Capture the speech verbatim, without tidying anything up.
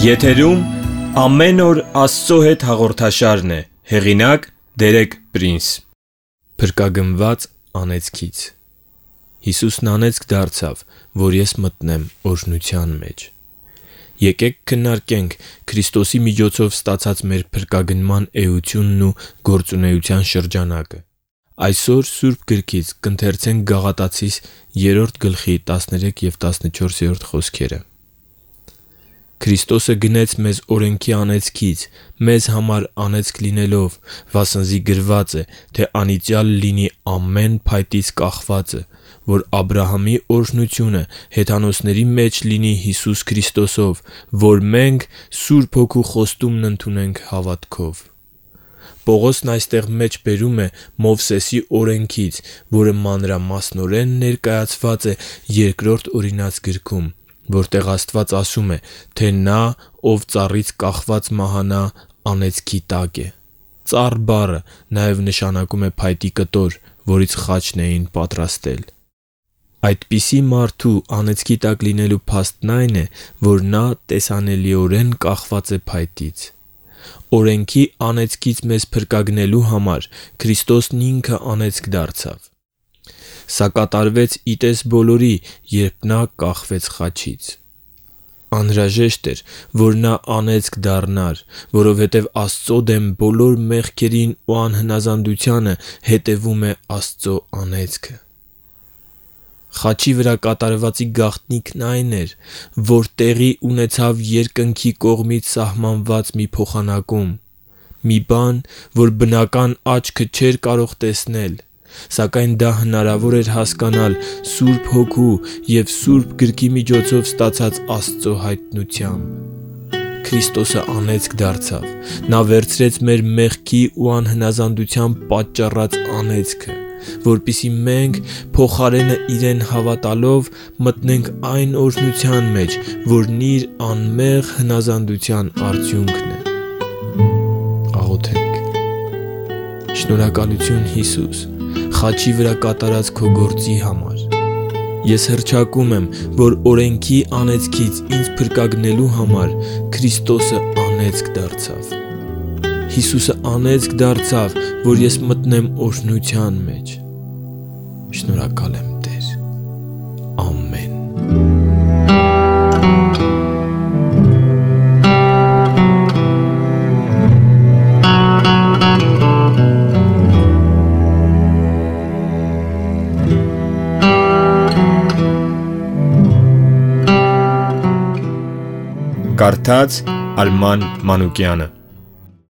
Եթերում ամեն օր Աստծո հետ հաղորդաշարն է, հեղինակ Դերեկ Պրինս։ Փրկագնված անեծքից։ Հիսուսն անեծք դարձավ, որ ես մտնեմ օրհնության մեջ։ Եկեք քննարկենք Քրիստոսի միջոցով ստացած մեր փրկագնման էությունն ու գործունեության շրջանակը։ Այսօր Սուրբ Գրքից կընթերցենք Գաղատացիս երրորդ գլխի տասներեք և տասնչորսերորդ խոսքերը։ Քրիստոսը գնեց մեզ օրենքի անեծքից, մեզ համար անեծք լինելով, վասնզի գրված է, թե անիծյալ լինի ամեն փայտից կախվածը, որ Աբրահամի օրհնությունը հեթանոսների մեջ լինի Հիսուս Քրիստոսով, որ մենք Սուրբ Հոգու խոստումն ընդունենք հավատքով։ Պողոսն այստեղ մեջ բերում է Մովսեսի օրենքից, որը մանրամասնորեն ներկայացված է երկրորդ օրինաց գրքում, որտեղ Աստված ասում է, թե նա, ով ծառից կախված մահանա, անեծքի տակ է։ Ծառ բառը նաև նշանակում է փայտի կտոր, որից խաչն էին պատրաստել։ Այդպիսի մարդու անեծքի տակ լինելու փաստն այն է, որ նա տեսանելիորեն կախված է փայտից։ Օրենքի անեծքից մեզ փրկագնելու համար Քրիստոսն ինքը անեծք դարձավ։ Սա կատարվեց ի տես բոլորի, երբ նա կախվեց խաչից։ Անհրաժեշտ էր, որ նա անեծք դառնար, որովհետև Աստծո դեմ բոլոր մեղքերին ու անհնազանդությանը հետևում է Աստծո անեծքը։ Խաչի վրա կատարվածի գաղտնիքն այն էր, որ տեղի ունեցավ երկնքի կողմից սահմանված մի փոխանակում, մի բան, որ բնական աչքը չէր կարող տեսնել, սակայն դա հնարավոր էր հասկանալ Սուրբ Հոգու և Սուրբ Գրքի միջոցով ստացած Աստծո հայտնությամբ։ Քրիստոսը անեծք դարձավ, նա վերցրեց մեր մեղքի ու անհնազանդության պատճառած անեծքը, որպեսզի մենք փոխարենը իրեն հավատալով մտնենք այն օրհնության մեջ, որն իր անմեղ հնազանդության արդյունքն է։ Աղոթենք։ Շնորհակալություն Հիսուս, խաչի վրա կատարած քո գործի համար։ Ես հռչակում եմ, որ օրենքի անեծքից ինձ փրկագնելու համար Քրիստոսը անեծք դարձավ։ Հիսուսը անեծք դարձավ, որ ես մտնեմ օրհնության մեջ։ Շնորհակալ եմ, Տեր։ Ամեն։ Կարդաց Արման Մանուկյանը։